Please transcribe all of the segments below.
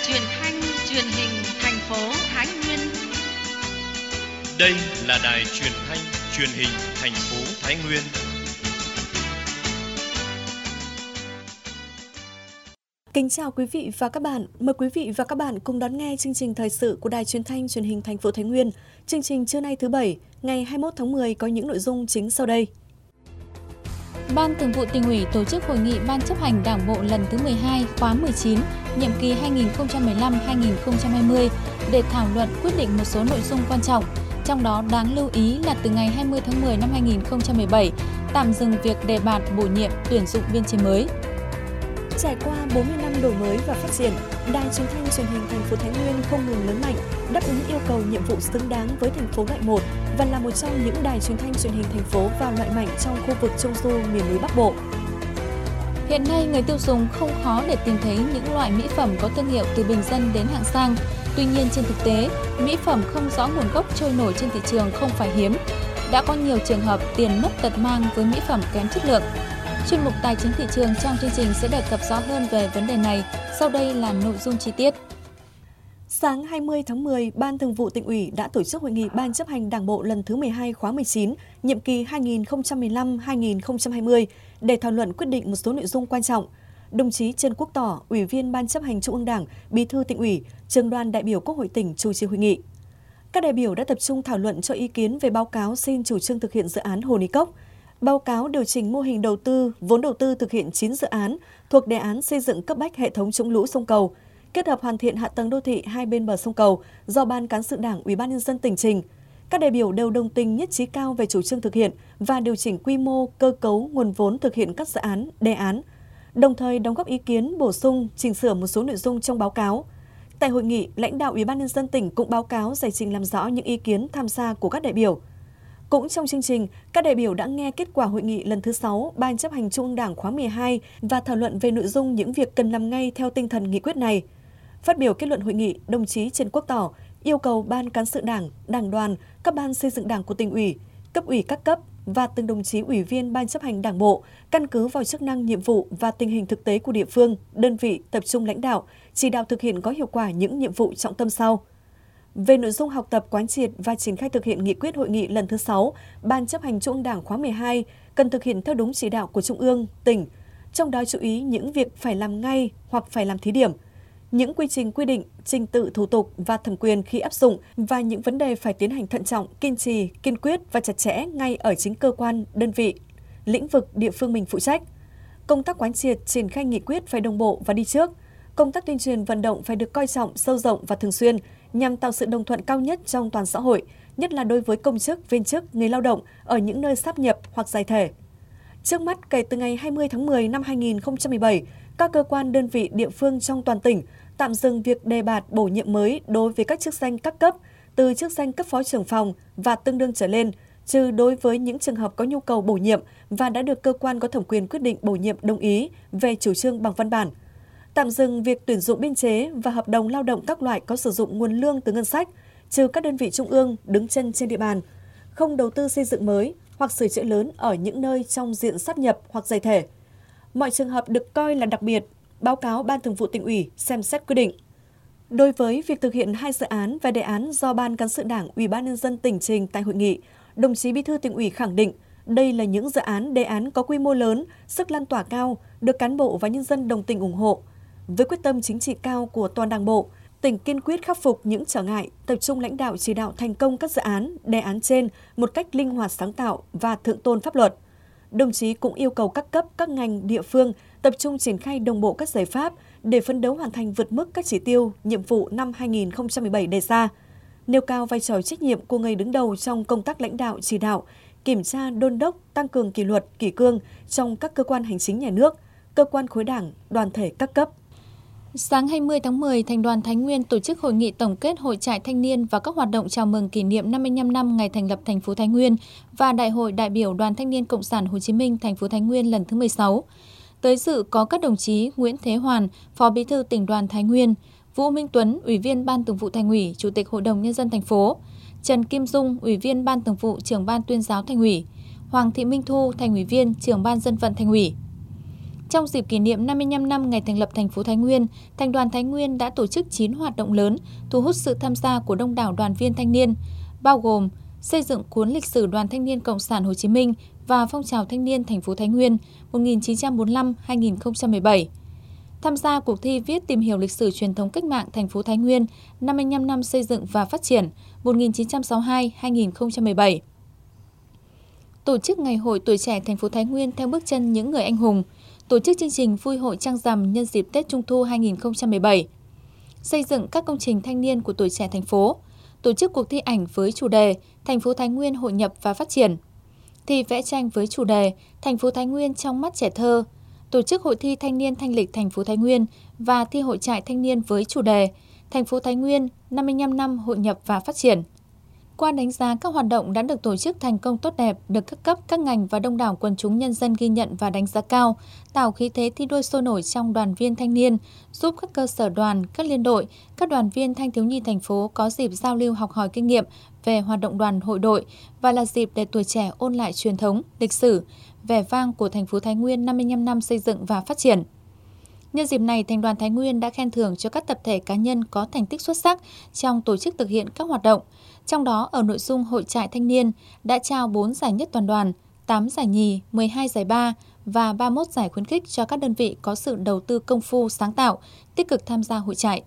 truyền thanh truyền hình thành phố Thái Nguyên. Đây là đài truyền thanh truyền hình thành phố Thái Nguyên. Kính chào quý vị và các bạn. Mời quý vị và các bạn cùng đón nghe chương trình thời sự của đài truyền thanh truyền hình thành phố Thái Nguyên. Chương trình trưa nay thứ Bảy, ngày 21 tháng 10 có những nội dung chính sau đây. Ban Thường vụ Tỉnh ủy tổ chức hội nghị Ban chấp hành Đảng bộ lần thứ 12 khóa 19, nhiệm kỳ 2015-2020 để thảo luận quyết định một số nội dung quan trọng. Trong đó đáng lưu ý là từ ngày 20 tháng 10 năm 2017, tạm dừng việc đề bạt bổ nhiệm tuyển dụng biên chế mới. Trải qua 40 năm đổi mới và phát triển, đài truyền thanh truyền hình thành phố Thái Nguyên không ngừng lớn mạnh, đáp ứng yêu cầu nhiệm vụ xứng đáng với thành phố loại 1 và là một trong những đài truyền thanh truyền hình thành phố vào loại mạnh trong khu vực Trung Du miền núi Bắc Bộ. Hiện nay, người tiêu dùng không khó để tìm thấy những loại mỹ phẩm có thương hiệu từ bình dân đến hạng sang. Tuy nhiên, trên thực tế, mỹ phẩm không rõ nguồn gốc trôi nổi trên thị trường không phải hiếm. Đã có nhiều trường hợp tiền mất tật mang với mỹ phẩm kém chất lượng. Chuyên mục Tài chính thị trường trong chương trình sẽ đề cập rõ hơn về vấn đề này. Sau đây là nội dung chi tiết. Sáng 20 tháng 10, Ban Thường vụ Tỉnh ủy đã tổ chức hội nghị Ban chấp hành Đảng bộ lần thứ 12 khóa 19, nhiệm kỳ 2015-2020 để thảo luận quyết định một số nội dung quan trọng. Đồng chí Trần Quốc Tỏ, Ủy viên Ban chấp hành Trung ương Đảng, Bí thư Tỉnh ủy, Trưởng đoàn đại biểu Quốc hội tỉnh chủ trì hội nghị. Các đại biểu đã tập trung thảo luận cho ý kiến về báo cáo xin chủ trương thực hiện dự án Hồ Ní Cốc, báo cáo điều chỉnh mô hình đầu tư, vốn đầu tư thực hiện 9 dự án thuộc đề án xây dựng cấp bách hệ thống chống lũ sông Cầu, kết hợp hoàn thiện hạ tầng đô thị hai bên bờ sông Cầu do Ban Cán sự Đảng Ủy ban nhân dân tỉnh trình. Các đại biểu đều đồng tình nhất trí cao về chủ trương thực hiện và điều chỉnh quy mô, cơ cấu, nguồn vốn thực hiện các dự án, đề án, đồng thời đóng góp ý kiến bổ sung, chỉnh sửa một số nội dung trong báo cáo. Tại hội nghị, lãnh đạo Ủy ban nhân dân tỉnh cũng báo cáo giải trình làm rõ những ý kiến tham gia của các đại biểu. Cũng trong chương trình, các đại biểu đã nghe kết quả hội nghị lần thứ 6 Ban chấp hành Trung ương Đảng khóa 12 và thảo luận về nội dung những việc cần làm ngay theo tinh thần nghị quyết này. Phát biểu kết luận hội nghị, đồng chí Trần Quốc Tỏ yêu cầu Ban Cán sự Đảng, Đảng đoàn, các ban xây dựng Đảng của Tỉnh ủy, cấp ủy các cấp và từng đồng chí ủy viên Ban chấp hành Đảng bộ căn cứ vào chức năng, nhiệm vụ và tình hình thực tế của địa phương, đơn vị tập trung lãnh đạo, chỉ đạo thực hiện có hiệu quả những nhiệm vụ trọng tâm sau. Về nội dung học tập, quán triệt và triển khai thực hiện nghị quyết hội nghị lần thứ 6, Ban chấp hành Trung ương Đảng khóa 12 cần thực hiện theo đúng chỉ đạo của Trung ương, tỉnh, trong đó chú ý những việc phải làm ngay hoặc phải làm thí điểm, những quy trình quy định, trình tự thủ tục và thẩm quyền khi áp dụng và những vấn đề phải tiến hành thận trọng, kiên trì, kiên quyết và chặt chẽ ngay ở chính cơ quan, đơn vị, lĩnh vực địa phương mình phụ trách. Công tác quán triệt, triển khai nghị quyết phải đồng bộ và đi trước. Công tác tuyên truyền vận động phải được coi trọng, sâu rộng và thường xuyên nhằm tạo sự đồng thuận cao nhất trong toàn xã hội, nhất là đối với công chức, viên chức, người lao động ở những nơi sáp nhập hoặc giải thể. Trước mắt, kể từ ngày 20 tháng 10 năm 2017, các cơ quan đơn vị địa phương trong toàn tỉnh tạm dừng việc đề bạt bổ nhiệm mới đối với các chức danh các cấp, từ chức danh cấp phó trưởng phòng và tương đương trở lên, trừ đối với những trường hợp có nhu cầu bổ nhiệm và đã được cơ quan có thẩm quyền quyết định bổ nhiệm đồng ý về chủ trương bằng văn bản. Tạm dừng việc tuyển dụng biên chế và hợp đồng lao động các loại có sử dụng nguồn lương từ ngân sách, trừ các đơn vị trung ương đứng chân trên địa bàn, không đầu tư xây dựng mới hoặc sửa chữa lớn ở những nơi trong diện sáp nhập hoặc giải thể. Mọi trường hợp được coi là đặc biệt, báo cáo Ban Thường vụ Tỉnh ủy xem xét quyết định. Đối với việc thực hiện 2 dự án và đề án do Ban Cán sự Đảng Ủy ban nhân dân tỉnh trình tại hội nghị, đồng chí Bí thư Tỉnh ủy khẳng định đây là những dự án, đề án có quy mô lớn, sức lan tỏa cao, được cán bộ và nhân dân đồng tình ủng hộ. Với quyết tâm chính trị cao của toàn Đảng bộ, tỉnh kiên quyết khắc phục những trở ngại, tập trung lãnh đạo chỉ đạo thành công các dự án, đề án trên một cách linh hoạt, sáng tạo và thượng tôn pháp luật. Đồng chí cũng yêu cầu các cấp, các ngành, địa phương tập trung triển khai đồng bộ các giải pháp để phấn đấu hoàn thành vượt mức các chỉ tiêu, nhiệm vụ năm 2017 đề ra, nêu cao vai trò trách nhiệm của người đứng đầu trong công tác lãnh đạo, chỉ đạo, kiểm tra, đôn đốc, tăng cường kỷ luật, kỷ cương trong các cơ quan hành chính nhà nước, cơ quan khối Đảng, đoàn thể các cấp. Sáng 20 tháng 10, Thành đoàn Thái Nguyên tổ chức hội nghị tổng kết hội trại thanh niên và các hoạt động chào mừng kỷ niệm 55 năm ngày thành lập thành phố Thái Nguyên và Đại hội đại biểu Đoàn Thanh niên Cộng sản Hồ Chí Minh thành phố Thái Nguyên lần thứ 16. Tới dự có các đồng chí Nguyễn Thế Hoàn, Phó Bí thư Tỉnh đoàn Thái Nguyên, Vũ Minh Tuấn, Ủy viên Ban Thường vụ Thành ủy, Chủ tịch Hội đồng Nhân dân thành phố, Trần Kim Dung, Ủy viên Ban Thường vụ, Trưởng ban Tuyên giáo Thành ủy, Hoàng Thị Minh Thu, Thành ủy viên, Trưởng ban Dân vận Thành ủy. Trong dịp kỷ niệm 55 năm ngày thành lập thành phố Thái Nguyên, Thành đoàn Thái Nguyên đã tổ chức 9 hoạt động lớn, thu hút sự tham gia của đông đảo đoàn viên thanh niên, bao gồm xây dựng cuốn lịch sử Đoàn Thanh niên Cộng sản Hồ Chí Minh và phong trào thanh niên thành phố Thái Nguyên 1945-2017. Tham gia cuộc thi viết tìm hiểu lịch sử truyền thống cách mạng thành phố Thái Nguyên 55 năm xây dựng và phát triển 1962-2017. Tổ chức Ngày hội Tuổi trẻ thành phố Thái Nguyên theo bước chân những người anh hùng, tổ chức chương trình vui hội trăng rằm nhân dịp Tết Trung thu 2017. Xây dựng các công trình thanh niên của tuổi trẻ thành phố, tổ chức cuộc thi ảnh với chủ đề Thành phố Thái Nguyên hội nhập và phát triển. Thi vẽ tranh với chủ đề Thành phố Thái Nguyên trong mắt trẻ thơ, tổ chức hội thi thanh niên thanh lịch thành phố Thái Nguyên và thi hội trại thanh niên với chủ đề Thành phố Thái Nguyên 55 năm hội nhập và phát triển. Qua đánh giá các hoạt động đã được tổ chức thành công tốt đẹp, được các cấp, các ngành và đông đảo quần chúng nhân dân ghi nhận và đánh giá cao, tạo khí thế thi đua sôi nổi trong đoàn viên thanh niên, giúp các cơ sở đoàn, các liên đội, các đoàn viên thanh thiếu nhi thành phố có dịp giao lưu học hỏi kinh nghiệm về hoạt động đoàn hội đội và là dịp để tuổi trẻ ôn lại truyền thống, lịch sử, vẻ vang của thành phố Thái Nguyên 55 năm xây dựng và phát triển. Nhân dịp này, Thành đoàn Thái Nguyên đã khen thưởng cho các tập thể cá nhân có thành tích xuất sắc trong tổ chức thực hiện các hoạt động. Trong đó, ở nội dung hội trại thanh niên đã trao 4 giải nhất toàn đoàn, 8 giải nhì, 12 giải ba và 31 giải khuyến khích cho các đơn vị có sự đầu tư công phu, sáng tạo, tích cực tham gia hội trại.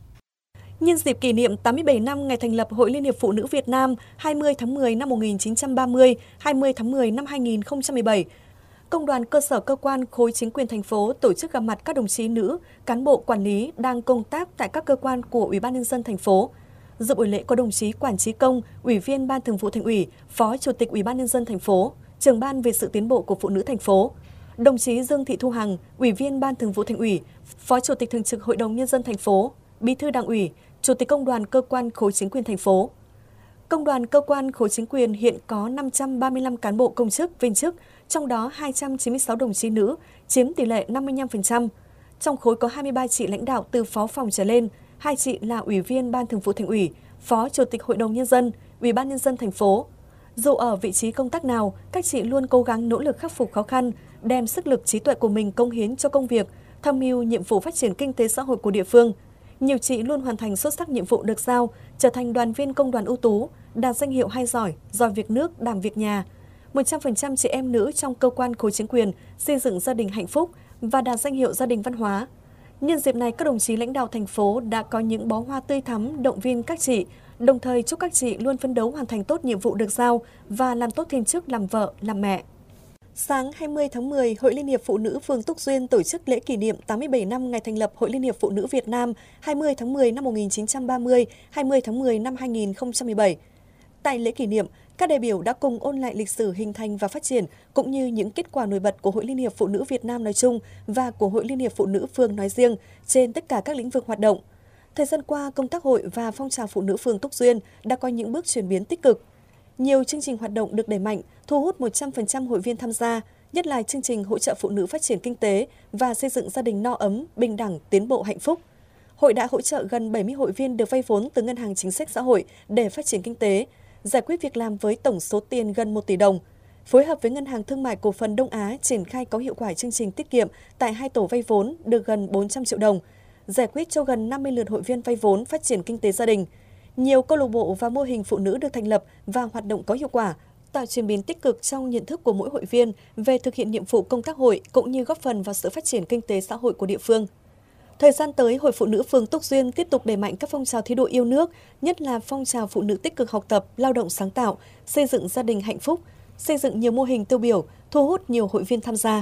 Nhân dịp kỷ niệm 87 năm ngày thành lập Hội Liên hiệp Phụ nữ Việt Nam 20 tháng 10 năm 1930, 20 tháng 10 năm 2017, Công đoàn cơ sở cơ quan khối chính quyền thành phố tổ chức gặp mặt các đồng chí nữ, cán bộ quản lý đang công tác tại các cơ quan của Ủy ban nhân dân thành phố. Dự buổi lễ có đồng chí Quản Chí Công, Ủy viên Ban Thường vụ Thành ủy, Phó Chủ tịch Ủy ban nhân dân thành phố, Trưởng ban về sự tiến bộ của phụ nữ thành phố. Đồng chí Dương Thị Thu Hằng, Ủy viên Ban Thường vụ Thành ủy, Phó Chủ tịch Thường trực Hội đồng nhân dân thành phố, Bí thư Đảng ủy, Chủ tịch Công đoàn cơ quan khối chính quyền thành phố. Công đoàn cơ quan khối chính quyền hiện có 535 cán bộ công chức, viên chức, trong đó 296 đồng chí nữ, chiếm tỷ lệ 55%. Trong khối có 23 chị lãnh đạo từ phó phòng trở lên, 2 chị là Ủy viên Ban Thường vụ Thành ủy, Phó Chủ tịch Hội đồng nhân dân, Ủy ban nhân dân thành phố. Dù ở vị trí công tác nào, các chị luôn cố gắng nỗ lực khắc phục khó khăn, đem sức lực trí tuệ của mình cống hiến cho công việc, tham mưu nhiệm vụ phát triển kinh tế xã hội của địa phương. Nhiều chị luôn hoàn thành xuất sắc nhiệm vụ được giao, trở thành đoàn viên công đoàn ưu tú, đạt danh hiệu hay giỏi, giỏi việc nước, đảm việc nhà. 100% chị em nữ trong cơ quan khối chính quyền xây dựng gia đình hạnh phúc và đạt danh hiệu gia đình văn hóa. Nhân dịp này, các đồng chí lãnh đạo thành phố đã có những bó hoa tươi thắm động viên các chị, đồng thời chúc các chị luôn phấn đấu hoàn thành tốt nhiệm vụ được giao và làm tốt thiên chức làm vợ, làm mẹ. Sáng 20 tháng 10, Hội Liên hiệp Phụ nữ phường Túc Duyên tổ chức lễ kỷ niệm 87 năm ngày thành lập Hội Liên hiệp Phụ nữ Việt Nam 20 tháng 10 năm 1930, 20 tháng 10 năm 2017. Tại lễ kỷ niệm, các đại biểu đã cùng ôn lại lịch sử hình thành và phát triển cũng như những kết quả nổi bật của Hội Liên hiệp Phụ nữ Việt Nam nói chung và của Hội Liên hiệp Phụ nữ phường nói riêng trên tất cả các lĩnh vực hoạt động. Thời gian qua, công tác hội và phong trào phụ nữ phường Túc Duyên đã có những bước chuyển biến tích cực. Nhiều chương trình hoạt động được đẩy mạnh, thu hút 100% hội viên tham gia, nhất là chương trình hỗ trợ phụ nữ phát triển kinh tế và xây dựng gia đình no ấm, bình đẳng, tiến bộ hạnh phúc. Hội đã hỗ trợ gần 70 hội viên được vay vốn từ Ngân hàng Chính sách Xã hội để phát triển kinh tế, giải quyết việc làm với tổng số tiền gần 1 tỷ đồng. Phối hợp với Ngân hàng Thương mại Cổ phần Đông Á triển khai có hiệu quả chương trình tiết kiệm tại 2 tổ vay vốn được gần 400 triệu đồng, giải quyết cho gần 50 lượt hội viên vay vốn phát triển kinh tế gia đình. Nhiều câu lạc bộ và mô hình phụ nữ được thành lập và hoạt động có hiệu quả, tạo chuyển biến tích cực trong nhận thức của mỗi hội viên về thực hiện nhiệm vụ công tác hội cũng như góp phần vào sự phát triển kinh tế xã hội của địa phương. Thời gian tới, Hội Phụ nữ phường Túc Duyên tiếp tục đẩy mạnh các phong trào thi đua yêu nước, nhất là phong trào phụ nữ tích cực học tập, lao động sáng tạo, xây dựng gia đình hạnh phúc, xây dựng nhiều mô hình tiêu biểu, thu hút nhiều hội viên tham gia.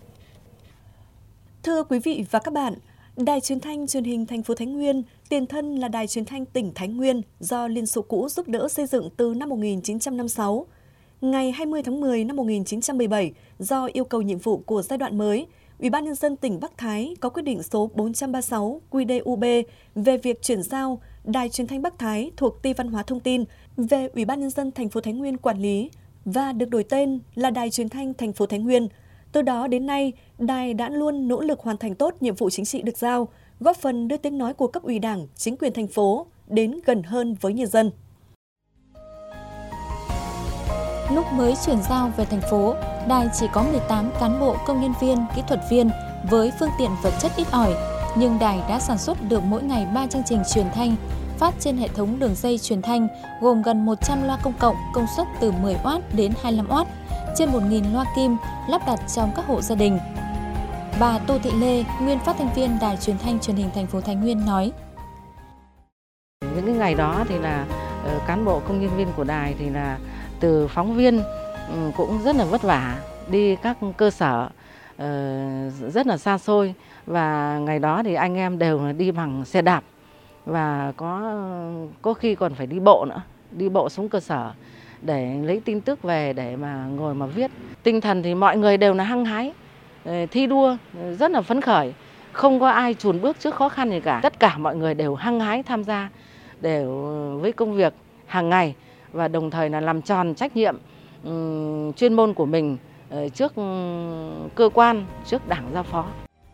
Thưa quý vị và các bạn, Đài Truyền thanh Truyền hình thành phố Thái Nguyên, tiền thân là Đài Truyền thanh tỉnh Thái Nguyên do Liên Xô cũ giúp đỡ xây dựng từ năm 1956. Ngày 20 tháng 10 năm 1917, do yêu cầu nhiệm vụ của giai đoạn mới, Ủy ban nhân dân tỉnh Bắc Thái có quyết định số 436 QĐ-UB về việc chuyển giao Đài Truyền thanh Bắc Thái thuộc Ty Văn hóa Thông tin về Ủy ban nhân dân thành phố Thái Nguyên quản lý và được đổi tên là Đài Truyền thanh thành phố Thái Nguyên. Từ đó đến nay, đài đã luôn nỗ lực hoàn thành tốt nhiệm vụ chính trị được giao, góp phần đưa tiếng nói của cấp ủy Đảng, chính quyền thành phố đến gần hơn với nhân dân. Lúc mới chuyển giao về thành phố, đài chỉ có 18 cán bộ công nhân viên, kỹ thuật viên với phương tiện vật chất ít ỏi, nhưng đài đã sản xuất được mỗi ngày 3 chương trình truyền thanh, phát trên hệ thống đường dây truyền thanh gồm gần 100 loa công cộng công suất từ 10W đến 25W, trên 1.000 loa kim lắp đặt trong các hộ gia đình. Bà Tô Thị Lê, nguyên phát thanh viên Đài Truyền thanh Truyền hình thành phố Thái Nguyên nói: Những cái ngày đó thì là cán bộ công nhân viên của đài thì là từ phóng viên cũng rất là vất vả, đi các cơ sở rất là xa xôi, và ngày đó thì anh em đều là đi bằng xe đạp và có khi còn phải đi bộ nữa, đi bộ xuống cơ sở để lấy tin tức về để mà ngồi mà viết. Tinh thần thì mọi người đều là hăng hái, thi đua, rất là phấn khởi, không có ai chùn bước trước khó khăn gì cả. Tất cả mọi người đều hăng hái tham gia đều với công việc hàng ngày và đồng thời là làm tròn trách nhiệm chuyên môn của mình trước cơ quan, trước Đảng giao phó.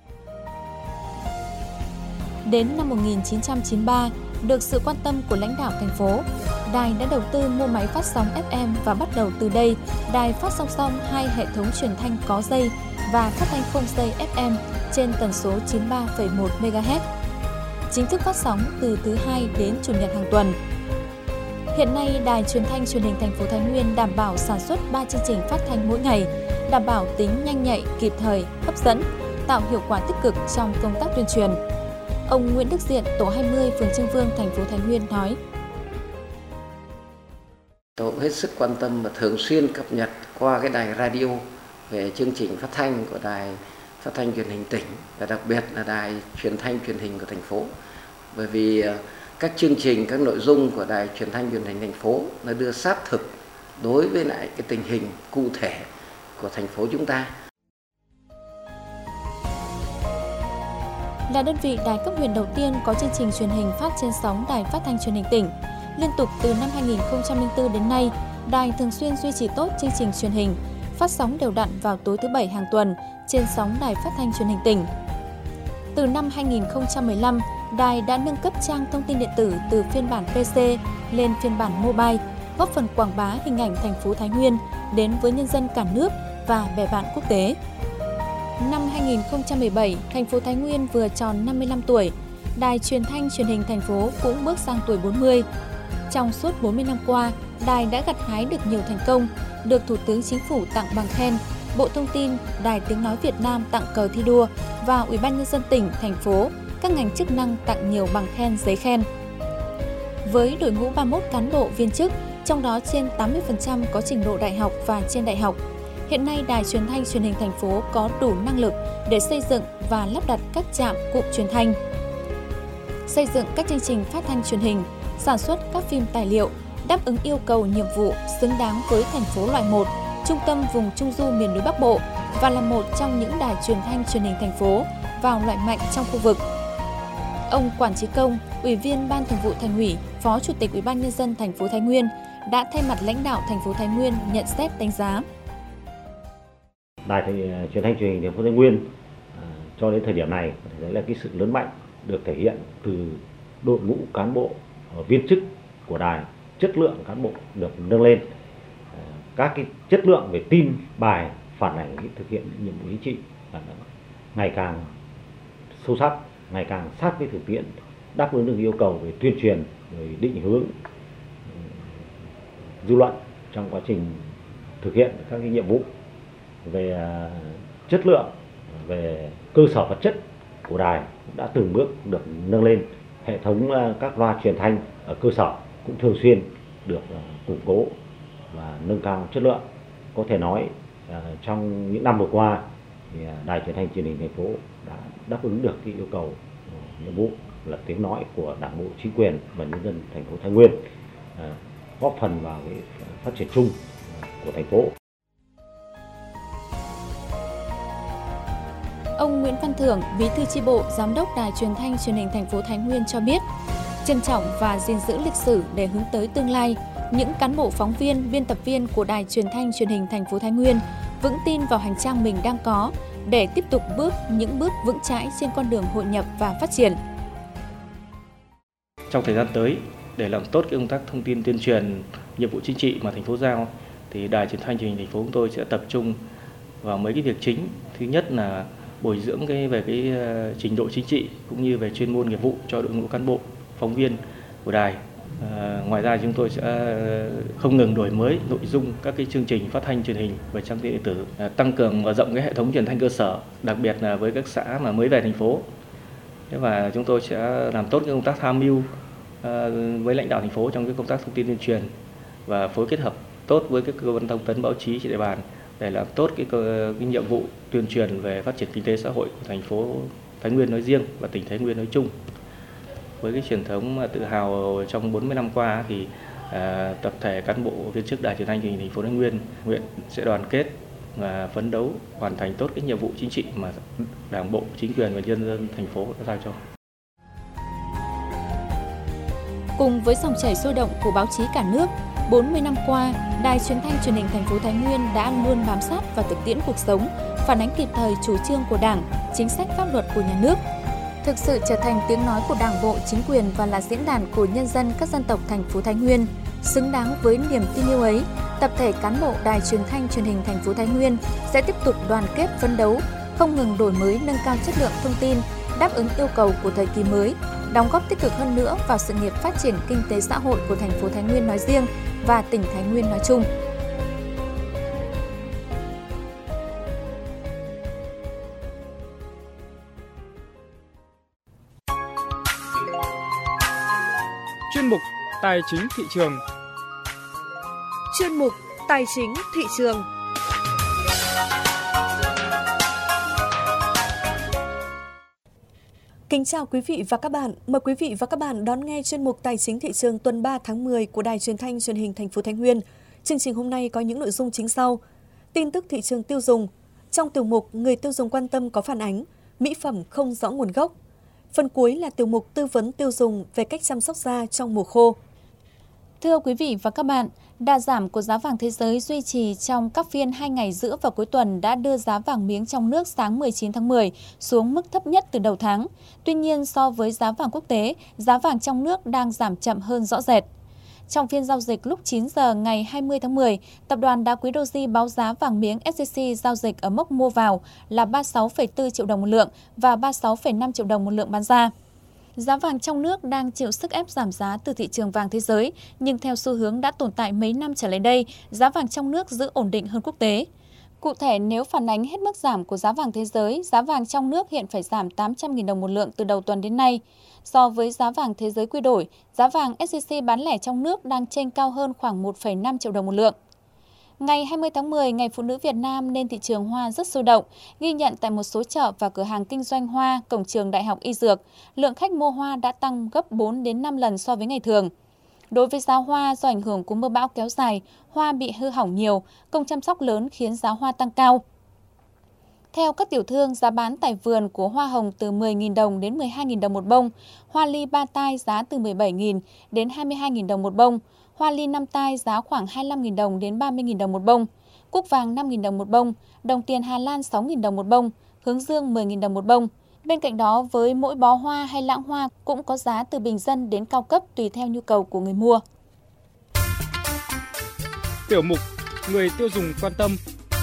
Đến năm 1993, được sự quan tâm của lãnh đạo thành phố, đài đã đầu tư mua máy phát sóng FM và bắt đầu từ đây, đài phát song song 2 hệ thống truyền thanh có dây và phát thanh không dây FM trên tần số 93,1 MHz. Chính thức phát sóng từ thứ Hai đến Chủ nhật hàng tuần. Hiện nay, Đài Truyền thanh Truyền hình thành phố Thái Nguyên đảm bảo sản xuất 3 chương trình phát thanh mỗi ngày, đảm bảo tính nhanh nhạy, kịp thời, hấp dẫn, tạo hiệu quả tích cực trong công tác tuyên truyền. Ông Nguyễn Đức Diện, tổ 20, phường Trương Vương, thành phố Thái Nguyên nói: Tôi cũng hết sức quan tâm và thường xuyên cập nhật qua cái đài radio về chương trình phát thanh của Đài Phát thanh Truyền hình tỉnh và đặc biệt là Đài Truyền thanh Truyền hình của thành phố. Bởi vì các chương trình, các nội dung của Đài Truyền thanh Truyền hình thành phố nó đưa sát thực đối với lại cái tình hình cụ thể của thành phố chúng ta. Là đơn vị đài cấp huyện đầu tiên có chương trình truyền hình phát trên sóng Đài Phát thanh Truyền hình tỉnh. Liên tục từ năm 2004 đến nay, đài thường xuyên duy trì tốt chương trình truyền hình, phát sóng đều đặn vào tối thứ Bảy hàng tuần trên sóng Đài Phát thanh Truyền hình tỉnh. Từ năm 2015, đài đã nâng cấp trang thông tin điện tử từ phiên bản PC lên phiên bản mobile, góp phần quảng bá hình ảnh thành phố Thái Nguyên đến với nhân dân cả nước và bè bạn quốc tế. Năm 2017, thành phố Thái Nguyên vừa tròn 55 tuổi, Đài Truyền thanh Truyền hình thành phố cũng bước sang tuổi 40. Trong suốt 40 năm qua, đài đã gặt hái được nhiều thành công, được Thủ tướng Chính phủ tặng bằng khen, Bộ Thông tin, Đài Tiếng nói Việt Nam tặng cờ thi đua và Ủy ban nhân dân tỉnh, thành phố, các ngành chức năng tặng nhiều bằng khen, giấy khen. Với đội ngũ 31 cán bộ viên chức, trong đó trên 80% có trình độ đại học và trên đại học, hiện nay Đài Truyền thanh Truyền hình thành phố có đủ năng lực để xây dựng và lắp đặt các trạm cụm truyền thanh, xây dựng các chương trình phát thanh truyền hình, sản xuất các phim tài liệu, đáp ứng yêu cầu nhiệm vụ xứng đáng với thành phố loại 1, trung tâm vùng Trung du miền núi Bắc Bộ và là một trong những đài truyền thanh truyền hình thành phố vào loại mạnh trong khu vực. Ông Quản Chí Công, Ủy viên Ban Thường vụ Thành ủy, Phó Chủ tịch Ủy ban nhân dân thành phố Thái Nguyên đã thay mặt lãnh đạo thành phố Thái Nguyên nhận xét đánh giá. Đài Truyền thanh Truyền hình thành phố Thái Nguyên cho đến thời điểm này có thể thấy là cái sự lớn mạnh được thể hiện từ đội ngũ cán bộ viên chức của đài, chất lượng cán bộ được nâng lên, các cái chất lượng về tin bài phản ảnh thực hiện nhiệm vụ chính trị ngày càng sâu sắc, ngày càng sát với thực tiễn, đáp ứng được yêu cầu về tuyên truyền, rồi định hướng dư luận trong quá trình thực hiện các cái nhiệm vụ về chất lượng, về cơ sở vật chất của đài đã từng bước được nâng lên. Hệ thống các loa truyền thanh ở cơ sở cũng thường xuyên được củng cố và nâng cao chất lượng. Có thể nói trong những năm vừa qua thì Đài Truyền thanh Truyền hình thành phố đã đáp ứng được cái yêu cầu nhiệm vụ là tiếng nói của Đảng bộ, chính quyền và nhân dân thành phố Thái Nguyên, góp phần vào cái phát triển chung của thành phố. Ông Nguyễn Văn Thưởng, Bí thư chi bộ, Giám đốc Đài Truyền thanh Truyền hình thành phố Thái Nguyên cho biết, trân trọng và gìn giữ lịch sử để hướng tới tương lai, những cán bộ phóng viên, biên tập viên của Đài Truyền thanh Truyền hình thành phố Thái Nguyên vững tin vào hành trang mình đang có để tiếp tục những bước vững chãi trên con đường hội nhập và phát triển. Trong thời gian tới, để làm tốt công tác thông tin tuyên truyền, nhiệm vụ chính trị mà thành phố giao, thì Đài Truyền thanh Truyền hình thành phố chúng tôi sẽ tập trung vào mấy cái việc chính. Thứ nhất là bồi dưỡng về cái trình độ chính trị cũng như về chuyên môn nghiệp vụ cho đội ngũ cán bộ, phóng viên của đài. Ngoài ra chúng tôi sẽ không ngừng đổi mới nội dung các cái chương trình phát thanh truyền hình và trang tin điện tử, tăng cường mở rộng cái hệ thống truyền thanh cơ sở, đặc biệt là với các xã mà mới về thành phố. Và chúng tôi sẽ làm tốt cái công tác tham mưu với lãnh đạo thành phố trong cái công tác thông tin tuyên truyền và phối kết hợp tốt với các cơ quan thông tấn báo chí trên địa bàn để làm tốt cái nhiệm vụ tuyên truyền về phát triển kinh tế xã hội của thành phố Thái Nguyên nói riêng và tỉnh Thái Nguyên nói chung. Với cái truyền thống tự hào trong 40 năm qua thì tập thể cán bộ viên chức Đài Truyền thanh Truyền hình thành phố Thái Nguyên, huyện sẽ đoàn kết và phấn đấu hoàn thành tốt cái nhiệm vụ chính trị mà Đảng bộ, chính quyền và nhân dân thành phố đã giao cho. Cùng với dòng chảy sôi động của báo chí cả nước, 40 năm qua, Đài Truyền thanh Truyền hình thành phố Thái Nguyên đã luôn bám sát vào thực tiễn cuộc sống, phản ánh kịp thời chủ trương của Đảng, chính sách pháp luật của nhà nước. Thực sự trở thành tiếng nói của Đảng bộ, chính quyền và là diễn đàn của nhân dân các dân tộc thành phố Thái Nguyên. Xứng đáng với niềm tin yêu ấy, tập thể cán bộ Đài Truyền thanh Truyền hình thành phố Thái Nguyên sẽ tiếp tục đoàn kết phấn đấu, không ngừng đổi mới nâng cao chất lượng thông tin, đáp ứng yêu cầu của thời kỳ mới, đóng góp tích cực hơn nữa vào sự nghiệp phát triển kinh tế xã hội của thành phố Thái Nguyên nói riêng và tỉnh Thái Nguyên nói chung. Chuyên mục Tài chính thị trường. Chuyên mục Tài chính thị trường. Kính chào quý vị và các bạn. Mời quý vị và các bạn đón nghe chuyên mục Tài chính thị trường tuần 3 tháng 10 của Đài Truyền thanh Truyền hình thành phố Thái Nguyên. Chương trình hôm nay có những nội dung chính sau: tin tức thị trường tiêu dùng, trong tiểu mục người tiêu dùng quan tâm có phản ánh mỹ phẩm không rõ nguồn gốc. Phần cuối là tiểu mục tư vấn tiêu dùng về cách chăm sóc da trong mùa khô. Thưa quý vị và các bạn, đà giảm của giá vàng thế giới duy trì trong các phiên 2 ngày giữa và cuối tuần đã đưa giá vàng miếng trong nước sáng 19 tháng 10 xuống mức thấp nhất từ đầu tháng. Tuy nhiên, so với giá vàng quốc tế, giá vàng trong nước đang giảm chậm hơn rõ rệt. Trong phiên giao dịch lúc 9 giờ ngày 20 tháng 10, Tập đoàn Đá quý Doji báo giá vàng miếng SJC giao dịch ở mốc mua vào là 36,4 triệu đồng một lượng và 36,5 triệu đồng một lượng bán ra. Giá vàng trong nước đang chịu sức ép giảm giá từ thị trường vàng thế giới, nhưng theo xu hướng đã tồn tại mấy năm trở lại đây, giá vàng trong nước giữ ổn định hơn quốc tế. Cụ thể, nếu phản ánh hết mức giảm của giá vàng thế giới, giá vàng trong nước hiện phải giảm 800.000 đồng một lượng từ đầu tuần đến nay. So với giá vàng thế giới quy đổi, giá vàng SJC bán lẻ trong nước đang chênh cao hơn khoảng 1,5 triệu đồng một lượng. Ngày 20 tháng 10, Ngày Phụ nữ Việt Nam nên thị trường hoa rất sôi động, ghi nhận tại một số chợ và cửa hàng kinh doanh hoa, cổng trường Đại học Y Dược, lượng khách mua hoa đã tăng gấp 4 đến 5 lần so với ngày thường. Đối với giá hoa, do ảnh hưởng của mưa bão kéo dài, hoa bị hư hỏng nhiều, công chăm sóc lớn khiến giá hoa tăng cao. Theo các tiểu thương, giá bán tại vườn của hoa hồng từ 10.000 đồng đến 12.000 đồng một bông, hoa ly 3 tai giá từ 17.000 đến 22.000 đồng một bông, hoa ly 5 tai giá khoảng 25.000 đồng đến 30.000 đồng một bông, cúc vàng 5.000 đồng một bông, đồng tiền Hà Lan 6.000 đồng một bông, hướng dương 10.000 đồng một bông. Bên cạnh đó, với mỗi bó hoa hay lạng hoa cũng có giá từ bình dân đến cao cấp tùy theo nhu cầu của người mua. Tiểu mục người tiêu dùng quan tâm.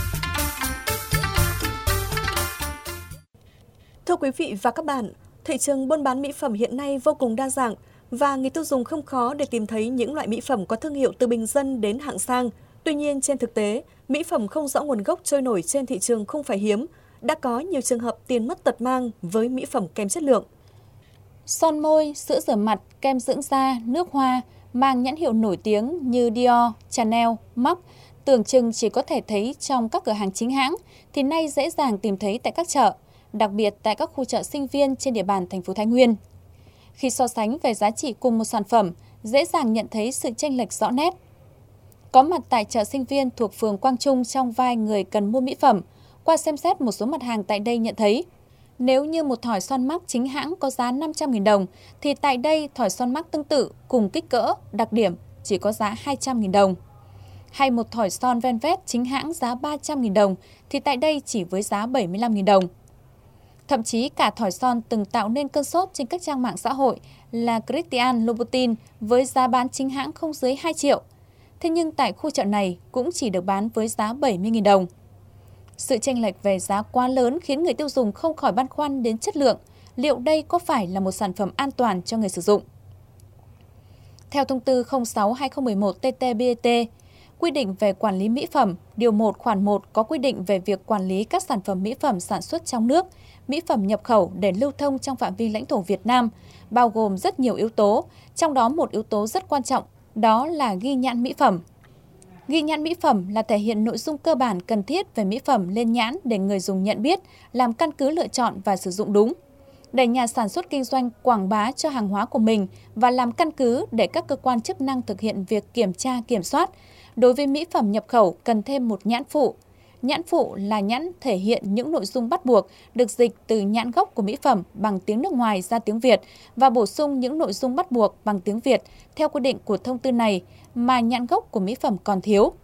Thưa quý vị và các bạn, thị trường buôn bán mỹ phẩm hiện nay vô cùng đa dạng và người tiêu dùng không khó để tìm thấy những loại mỹ phẩm có thương hiệu từ bình dân đến hạng sang. Tuy nhiên, trên thực tế, mỹ phẩm không rõ nguồn gốc trôi nổi trên thị trường không phải hiếm. Đã có nhiều trường hợp tiền mất tật mang với mỹ phẩm kém chất lượng. Son môi, sữa rửa mặt, kem dưỡng da, nước hoa mang nhãn hiệu nổi tiếng như Dior, Chanel, MAC tưởng chừng chỉ có thể thấy trong các cửa hàng chính hãng thì nay dễ dàng tìm thấy tại các chợ, đặc biệt tại các khu chợ sinh viên trên địa bàn thành phố Thái Nguyên. Khi so sánh về giá trị cùng một sản phẩm, dễ dàng nhận thấy sự chênh lệch rõ nét. Có mặt tại chợ sinh viên thuộc phường Quang Trung trong vai người cần mua mỹ phẩm, qua xem xét một số mặt hàng tại đây nhận thấy, nếu như một thỏi son MAC chính hãng có giá 500.000 đồng, thì tại đây thỏi son MAC tương tự cùng kích cỡ, đặc điểm chỉ có giá 200.000 đồng. Hay một thỏi son Velvet chính hãng giá 300.000 đồng, thì tại đây chỉ với giá 75.000 đồng. Thậm chí cả thỏi son từng tạo nên cơn sốt trên các trang mạng xã hội là Christian Louboutin với giá bán chính hãng không dưới 2 triệu. Thế nhưng tại khu chợ này cũng chỉ được bán với giá 70.000 đồng. Sự chênh lệch về giá quá lớn khiến người tiêu dùng không khỏi băn khoăn đến chất lượng. Liệu đây có phải là một sản phẩm an toàn cho người sử dụng? Theo thông tư 06/2011/TT-BT, quy định về quản lý mỹ phẩm, điều 1 khoản 1 có quy định về việc quản lý các sản phẩm mỹ phẩm sản xuất trong nước, mỹ phẩm nhập khẩu để lưu thông trong phạm vi lãnh thổ Việt Nam, bao gồm rất nhiều yếu tố, trong đó một yếu tố rất quan trọng, đó là ghi nhãn mỹ phẩm. Ghi nhãn mỹ phẩm là thể hiện nội dung cơ bản cần thiết về mỹ phẩm lên nhãn để người dùng nhận biết, làm căn cứ lựa chọn và sử dụng đúng. Để nhà sản xuất kinh doanh quảng bá cho hàng hóa của mình và làm căn cứ để các cơ quan chức năng thực hiện việc kiểm tra, kiểm soát. Đối với mỹ phẩm nhập khẩu cần thêm một nhãn phụ. Nhãn phụ là nhãn thể hiện những nội dung bắt buộc được dịch từ nhãn gốc của mỹ phẩm bằng tiếng nước ngoài ra tiếng Việt và bổ sung những nội dung bắt buộc bằng tiếng Việt theo quy định của thông tư này mà nhãn gốc của mỹ phẩm còn thiếu.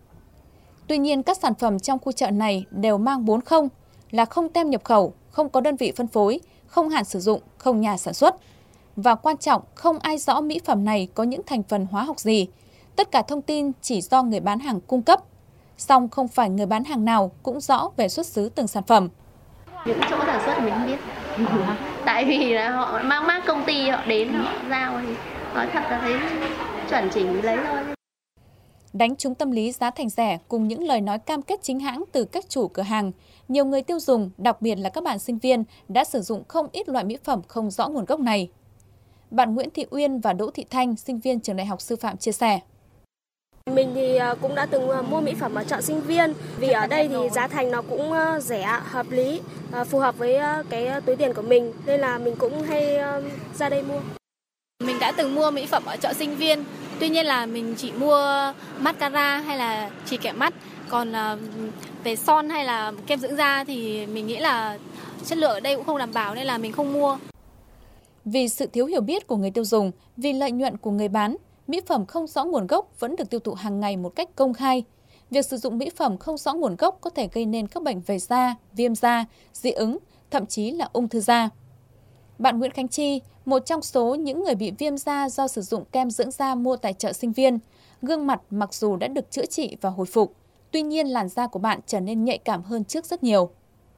Tuy nhiên, các sản phẩm trong khu chợ này đều mang 4 không là không tem nhập khẩu, không có đơn vị phân phối, không hạn sử dụng, không nhà sản xuất. Và quan trọng, không ai rõ mỹ phẩm này có những thành phần hóa học gì. Tất cả thông tin chỉ do người bán hàng cung cấp. Song không phải người bán hàng nào cũng rõ về xuất xứ từng sản phẩm. Những chỗ sản xuất mình không biết. Tại vì là họ mang mác công ty họ đến họ giao thì nói thật là thấy chuẩn chỉnh lấy thôi. Đánh trúng tâm lý giá thành rẻ cùng những lời nói cam kết chính hãng từ các chủ cửa hàng, nhiều người tiêu dùng, đặc biệt là các bạn sinh viên, đã sử dụng không ít loại mỹ phẩm không rõ nguồn gốc này. Bạn Nguyễn Thị Uyên và Đỗ Thị Thanh, sinh viên trường Đại học Sư phạm chia sẻ. Mình thì cũng đã từng mua mỹ phẩm ở chợ Sinh Viên, vì ở đây thì giá thành nó cũng rẻ, hợp lý, phù hợp với cái túi tiền của mình, nên là mình cũng hay ra đây mua. Mình đã từng mua mỹ phẩm ở chợ Sinh Viên, tuy nhiên là mình chỉ mua mascara hay là chì kẻ mắt, còn về son hay là kem dưỡng da thì mình nghĩ là chất lượng ở đây cũng không đảm bảo nên là mình không mua. Vì sự thiếu hiểu biết của người tiêu dùng, vì lợi nhuận của người bán, mỹ phẩm không rõ nguồn gốc vẫn được tiêu thụ hàng ngày một cách công khai. Việc sử dụng mỹ phẩm không rõ nguồn gốc có thể gây nên các bệnh về da, viêm da, dị ứng, thậm chí là ung thư da. Bạn Nguyễn Khánh Chi, một trong số những người bị viêm da do sử dụng kem dưỡng da mua tại chợ Sinh Viên, gương mặt mặc dù đã được chữa trị và hồi phục, tuy nhiên làn da của bạn trở nên nhạy cảm hơn trước rất nhiều.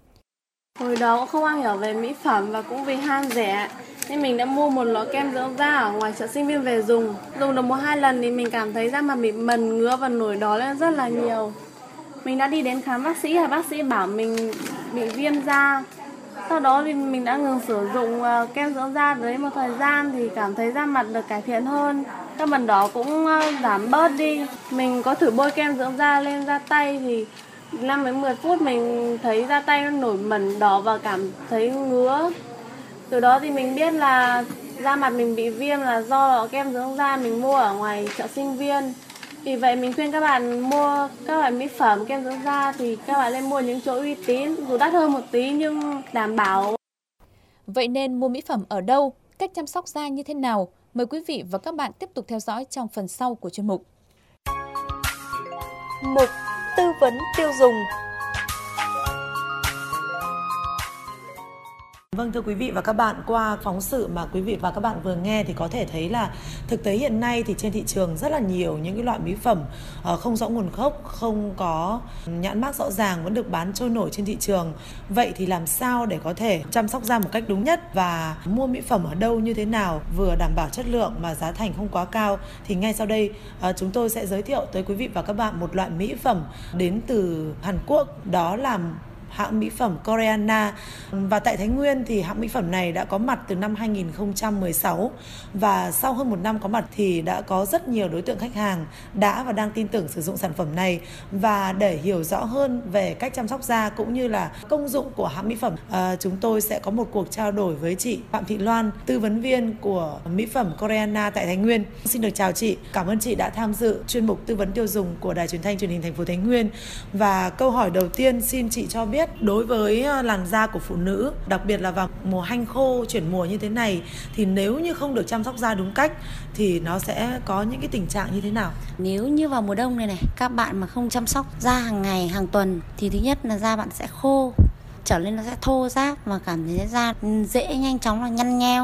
Hồi đó cũng không am hiểu về mỹ phẩm và cũng vì ham rẻ, nên mình đã mua một lọ kem dưỡng da ở ngoài chợ Sinh Viên về dùng. Dùng được 1-2 lần thì mình cảm thấy da mặt bị mẩn ngứa và nổi đỏ lên rất là nhiều. Mình đã đi đến khám bác sĩ và bác sĩ bảo mình bị viêm da. Sau đó thì mình đã ngừng sử dụng kem dưỡng da đấy một thời gian thì cảm thấy da mặt được cải thiện hơn. Các mẩn đỏ cũng giảm bớt đi. Mình có thử bôi kem dưỡng da lên da tay thì 5-10 phút mình thấy da tay nó nổi mẩn đỏ và cảm thấy ngứa. Từ đó thì mình biết là da mặt mình bị viêm là do kem dưỡng da mình mua ở ngoài chợ Sinh Viên. Vì vậy mình khuyên các bạn mua các loại mỹ phẩm kem dưỡng da thì các bạn nên mua những chỗ uy tín, dù đắt hơn một tí nhưng đảm bảo. Vậy nên mua mỹ phẩm ở đâu, cách chăm sóc da như thế nào? Mời quý vị và các bạn tiếp tục theo dõi trong phần sau của chuyên mục. Mục tư vấn tiêu dùng. Vâng, thưa quý vị và các bạn, qua phóng sự mà quý vị và các bạn vừa nghe thì có thể thấy là thực tế hiện nay thì trên thị trường rất là nhiều những cái loại mỹ phẩm không rõ nguồn gốc, không có nhãn mác rõ ràng vẫn được bán trôi nổi trên thị trường. Vậy thì làm sao để có thể chăm sóc da một cách đúng nhất và mua mỹ phẩm ở đâu như thế nào vừa đảm bảo chất lượng mà giá thành không quá cao? Thì ngay sau đây chúng tôi sẽ giới thiệu tới quý vị và các bạn một loại mỹ phẩm đến từ Hàn Quốc, đó là hãng mỹ phẩm Koreana. Và tại Thái Nguyên thì hãng mỹ phẩm này đã có mặt từ năm 2016 và sau hơn 1 năm có mặt thì đã có rất nhiều đối tượng khách hàng đã và đang tin tưởng sử dụng sản phẩm này. Và để hiểu rõ hơn về cách chăm sóc da cũng như là công dụng của hãng mỹ phẩm, chúng tôi sẽ có một cuộc trao đổi với chị Phạm Thị Loan, tư vấn viên của mỹ phẩm Koreana tại Thái Nguyên. Xin được chào chị, cảm ơn chị đã tham dự chuyên mục tư vấn tiêu dùng của Đài Truyền thanh Truyền hình thành phố Thái Nguyên. Và câu hỏi đầu tiên, xin chị cho biết đối với làn da của phụ nữ, đặc biệt là vào mùa hanh khô chuyển mùa như thế này, thì nếu như không được chăm sóc da đúng cách thì nó sẽ có những cái tình trạng như thế nào? Nếu như vào mùa đông này, các bạn mà không chăm sóc da hàng ngày, hàng tuần thì thứ nhất là da bạn sẽ khô, trở lên nó sẽ thô ráp và cảm thấy da dễ nhanh chóng là nhăn nheo.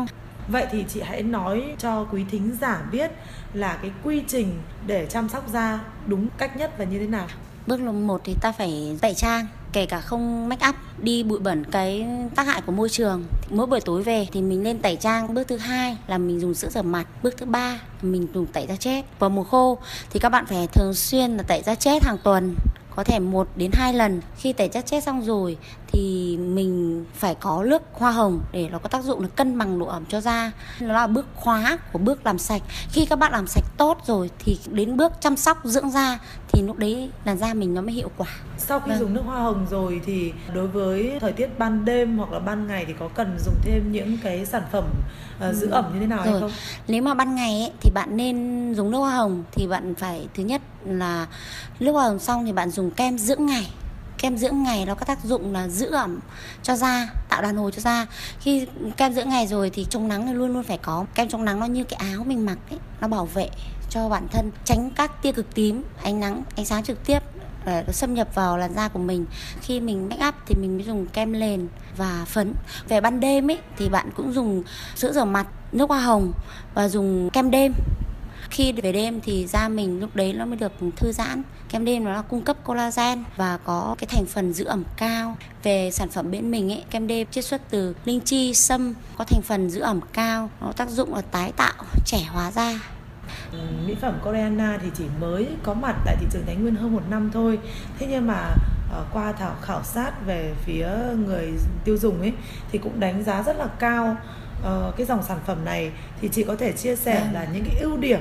Vậy thì chị hãy nói cho quý thính giả biết là cái quy trình để chăm sóc da đúng cách nhất và như thế nào. Bước 1 thì ta phải tẩy trang, kể cả không make up, đi bụi bẩn cái tác hại của môi trường. Mỗi buổi tối về thì mình nên tẩy trang. Bước thứ 2 là mình dùng sữa rửa mặt. Bước thứ 3 là mình dùng tẩy da chết. Vào mùa khô thì các bạn phải thường xuyên là tẩy da chết hàng tuần, có thể 1 đến 2 lần. Khi tẩy da chết xong rồi thì mình phải có nước hoa hồng để nó có tác dụng là cân bằng độ ẩm cho da. Nó là bước khóa của bước làm sạch. Khi các bạn làm sạch tốt rồi thì đến bước chăm sóc dưỡng da thì lúc đấy làn da mình nó mới hiệu quả. Sau khi dùng nước hoa hồng rồi thì đối với thời tiết ban đêm hoặc là ban ngày thì có cần dùng thêm những cái sản phẩm giữ ẩm như thế nào hay không? Nếu mà ban ngày ấy, thì bạn nên dùng nước hoa hồng thì bạn phải, thứ nhất là nước hoa hồng xong thì bạn dùng kem dưỡng ngày. Kem dưỡng ngày nó có tác dụng là giữ ẩm cho da, tạo đàn hồi cho da. Khi kem dưỡng ngày rồi thì chống nắng thì luôn luôn phải có. Kem chống nắng nó như cái áo mình mặc ấy, nó bảo vệ cho bản thân, tránh các tia cực tím, ánh nắng, ánh sáng trực tiếp để nó xâm nhập vào làn da của mình. Khi mình make up thì mình mới dùng kem nền và phấn. Về ban đêm ấy thì bạn cũng dùng sữa rửa mặt, nước hoa hồng và dùng kem đêm. Khi về đêm thì da mình lúc đấy nó mới được thư giãn. Kem đêm nó là cung cấp collagen và có cái thành phần giữ ẩm cao. Về sản phẩm bên mình ấy, kem đêm chiết xuất từ linh chi, sâm, có thành phần giữ ẩm cao, nó tác dụng là tái tạo, trẻ hóa da. Mỹ phẩm Koreana thì chỉ mới có mặt tại thị trường Thái Nguyên hơn 1 năm thôi. Thế nhưng mà qua khảo sát về phía người tiêu dùng ấy thì cũng đánh giá rất là cao cái dòng sản phẩm này. Thì chị có thể chia sẻ là những cái ưu điểm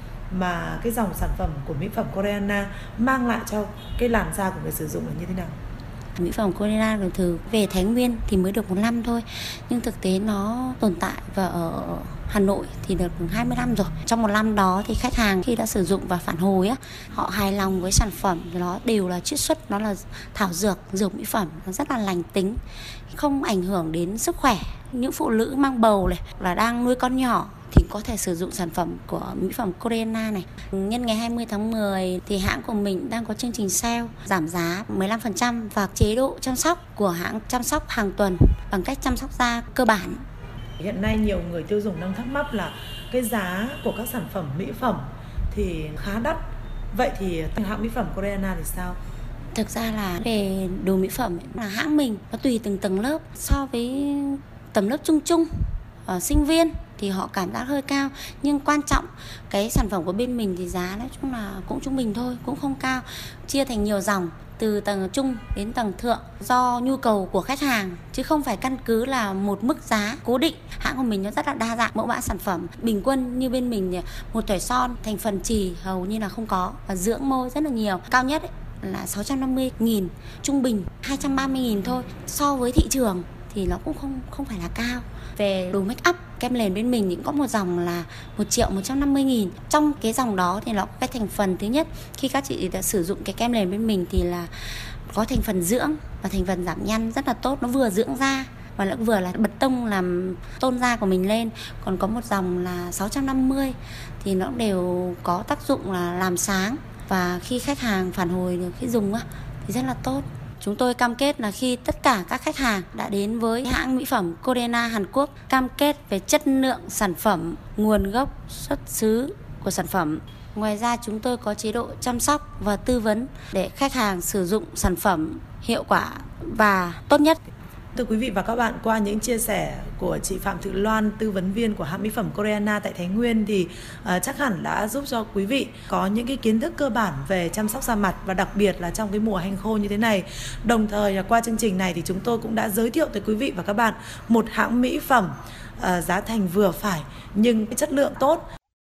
mà cái dòng sản phẩm của mỹ phẩm Koreana mang lại cho cái làn da của người sử dụng là như thế nào? Mỹ phẩm Koreana được thử về Thái Nguyên thì mới được 1 năm thôi, nhưng thực tế nó tồn tại và ở Hà Nội thì được 20 năm rồi. Trong 1 năm đó thì khách hàng khi đã sử dụng và phản hồi á, họ hài lòng với sản phẩm, nó đều là chiết xuất, nó là thảo dược, dược mỹ phẩm, nó rất là lành tính, không ảnh hưởng đến sức khỏe. Những phụ nữ mang bầu này là đang nuôi con nhỏ thì có thể sử dụng sản phẩm của mỹ phẩm Koreana này. Nhân ngày 20 tháng 10 thì hãng của mình đang có chương trình sale giảm giá 15% và chế độ chăm sóc của hãng chăm sóc hàng tuần bằng cách chăm sóc da cơ bản. Hiện nay nhiều người tiêu dùng đang thắc mắc là cái giá của các sản phẩm mỹ phẩm thì khá đắt. Vậy thì hãng mỹ phẩm Koreana thì sao? Thực ra là về đồ mỹ phẩm là hãng mình nó tùy từng tầng lớp. So với tầm lớp trung sinh viên thì họ cảm giác hơi cao, nhưng quan trọng cái sản phẩm của bên mình thì giá nói chung là cũng trung bình thôi, cũng không cao, chia thành nhiều dòng từ tầng trung đến tầng thượng do nhu cầu của khách hàng, chứ không phải căn cứ là một mức giá cố định. Hãng của mình nó rất là đa dạng mẫu mã sản phẩm. Bình quân như bên mình một thỏi son thành phần chì hầu như là không có, và dưỡng môi rất là nhiều. Cao nhất ấy là 650.000, trung bình 230.000 thôi. So với thị trường thì nó cũng không phải là cao. Về đồ make up, kem nền bên mình cũng có một dòng là 1.150.000. Trong cái dòng đó thì nó có cái thành phần, thứ nhất khi các chị đã sử dụng cái kem nền bên mình thì là có thành phần dưỡng và thành phần giảm nhăn rất là tốt, nó vừa dưỡng da và nó vừa là bật tông làm tôn da của mình lên. Còn có một dòng là 650 thì nó đều có tác dụng là làm sáng, và khi khách hàng phản hồi được khi dùng thì rất là tốt. Chúng tôi cam kết là khi tất cả các khách hàng đã đến với hãng mỹ phẩm Koreana Hàn Quốc, cam kết về chất lượng sản phẩm, nguồn gốc, xuất xứ của sản phẩm. Ngoài ra chúng tôi có chế độ chăm sóc và tư vấn để khách hàng sử dụng sản phẩm hiệu quả và tốt nhất. Thưa quý vị và các bạn, qua những chia sẻ của chị Phạm Thị Loan, tư vấn viên của hãng mỹ phẩm Koreana tại Thái Nguyên thì chắc hẳn đã giúp cho quý vị có những cái kiến thức cơ bản về chăm sóc da mặt, và đặc biệt là trong cái mùa hanh khô như thế này. Đồng thời là qua chương trình này thì chúng tôi cũng đã giới thiệu tới quý vị và các bạn một hãng mỹ phẩm giá thành vừa phải nhưng chất lượng tốt.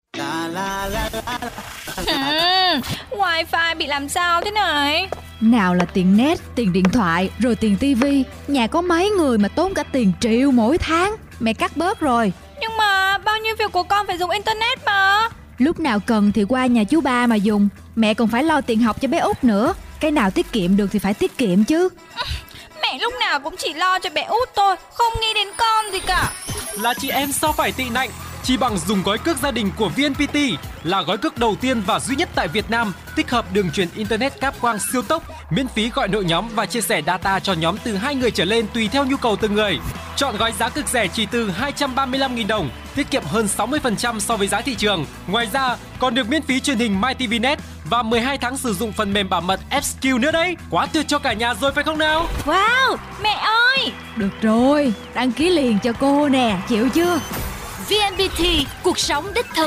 Wi-Fi bị làm sao thế này? Nào là tiền net, tiền điện thoại, rồi tiền tivi. Nhà có mấy người mà tốn cả tiền triệu mỗi tháng. Mẹ cắt bớt rồi. Nhưng mà bao nhiêu việc của con phải dùng internet mà. Lúc nào cần thì qua nhà chú ba mà dùng. Mẹ còn phải lo tiền học cho bé Út nữa. Cái nào tiết kiệm được thì phải tiết kiệm chứ. Mẹ lúc nào cũng chỉ lo cho bé Út thôi, không nghĩ đến con gì cả. Là chị em sao phải tị nạnh. chỉ bằng dùng gói cước gia đình của VNPT, là gói cước đầu tiên và duy nhất tại Việt Nam tích hợp đường truyền Internet cáp quang siêu tốc, miễn phí gọi nội nhóm và chia sẻ data cho nhóm từ 2 người trở lên tùy theo nhu cầu từng người. Chọn gói giá cực rẻ chỉ từ 235.000 đồng, tiết kiệm hơn 60% so với giá thị trường. Ngoài ra, còn được miễn phí truyền hình MyTVNet và 12 tháng sử dụng phần mềm bảo mật FSQ nữa đấy. Quá tuyệt cho cả nhà rồi phải không nào? Wow, mẹ ơi! Được rồi, đăng ký liền cho cô nè, chịu chưa? VNPT, cuộc sống đích thực.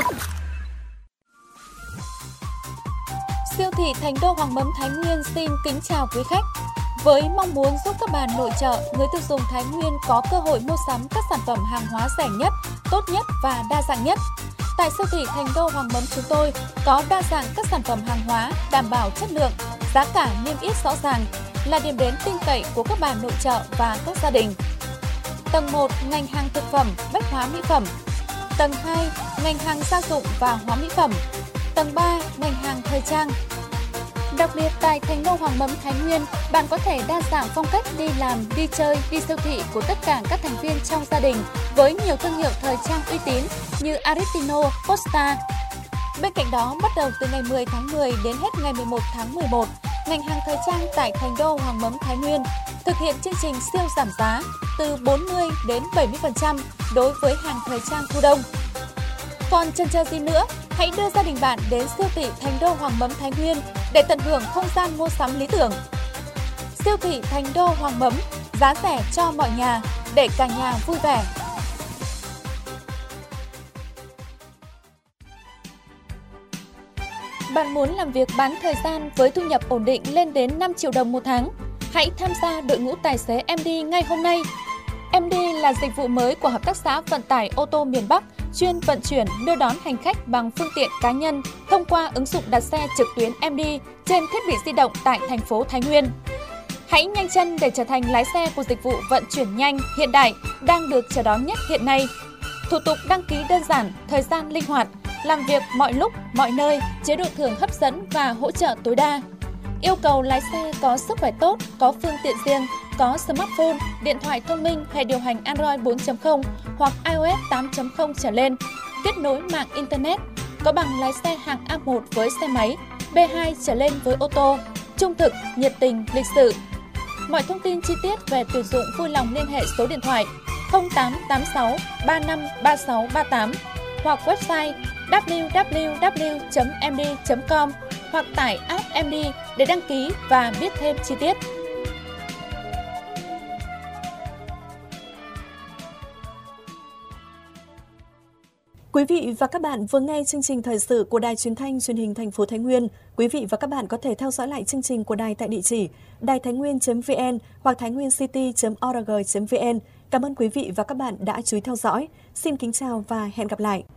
Siêu thị Thành Đô Hoàng Mấm Thái Nguyên xin kính chào quý khách. Với mong muốn giúp các bạn nội trợ, người tiêu dùng Thái Nguyên có cơ hội mua sắm các sản phẩm hàng hóa rẻ nhất, tốt nhất và đa dạng nhất. Tại siêu thị Thành Đô Hoàng Mấm chúng tôi có đa dạng các sản phẩm hàng hóa đảm bảo chất lượng, giá cả niêm yết rõ ràng, là điểm đến tin cậy của các bạn nội trợ và các gia đình. Tầng 1, ngành hàng thực phẩm, bách hóa mỹ phẩm. Tầng 2, ngành hàng gia dụng và hóa mỹ phẩm. Tầng 3, ngành hàng thời trang. Đặc biệt tại Thành Đô Hoàng Mấm Thái Nguyên, bạn có thể đa dạng phong cách đi làm, đi chơi, đi siêu thị của tất cả các thành viên trong gia đình với nhiều thương hiệu thời trang uy tín như Aristino, Costa. Bên cạnh đó, bắt đầu từ ngày 10 tháng 10 đến hết ngày 11 tháng 11, ngành hàng thời trang tại Thành Đô Hoàng Mấm Thái Nguyên thực hiện chương trình siêu giảm giá từ 40 đến 70% đối với hàng thời trang thu đông. Còn chần chờ gì nữa, hãy đưa gia đình bạn đến siêu thị Thành Đô Hoàng Mấm Thái Nguyên để tận hưởng không gian mua sắm lý tưởng. Siêu thị Thành Đô Hoàng Mấm, giá rẻ cho mọi nhà, để cả nhà vui vẻ. Bạn muốn làm việc bán thời gian với thu nhập ổn định lên đến 5 triệu đồng một tháng? Hãy tham gia đội ngũ tài xế MD ngay hôm nay. MD là dịch vụ mới của Hợp tác xã Vận tải ô tô miền Bắc, chuyên vận chuyển đưa đón hành khách bằng phương tiện cá nhân thông qua ứng dụng đặt xe trực tuyến MD trên thiết bị di động tại thành phố Thái Nguyên. Hãy nhanh chân để trở thành lái xe của dịch vụ vận chuyển nhanh, hiện đại, đang được chờ đón nhất hiện nay. Thủ tục đăng ký đơn giản, thời gian linh hoạt, làm việc mọi lúc, mọi nơi, chế độ thưởng hấp dẫn và hỗ trợ tối đa. Yêu cầu lái xe có sức khỏe tốt, có phương tiện riêng, có smartphone, điện thoại thông minh, hệ điều hành Android 4.0 hoặc iOS 8.0 trở lên, kết nối mạng Internet, có bằng lái xe hạng A1 với xe máy, B2 trở lên với ô tô, trung thực, nhiệt tình, lịch sự. Mọi thông tin chi tiết về tuyển dụng vui lòng liên hệ số điện thoại 0886 35 36 38 hoặc website www.md.com hoặc tải app MD để đăng ký và biết thêm chi tiết. Quý vị và các bạn vừa nghe chương trình thời sự của Đài Truyền thanh Truyền hình thành phố Thái Nguyên. Quý vị và các bạn có thể theo dõi lại chương trình của đài tại địa chỉ đàitháinguyen.vn hoặc thainguencity.org.vn. Cảm ơn quý vị và các bạn đã chú ý theo dõi. Xin kính chào và hẹn gặp lại.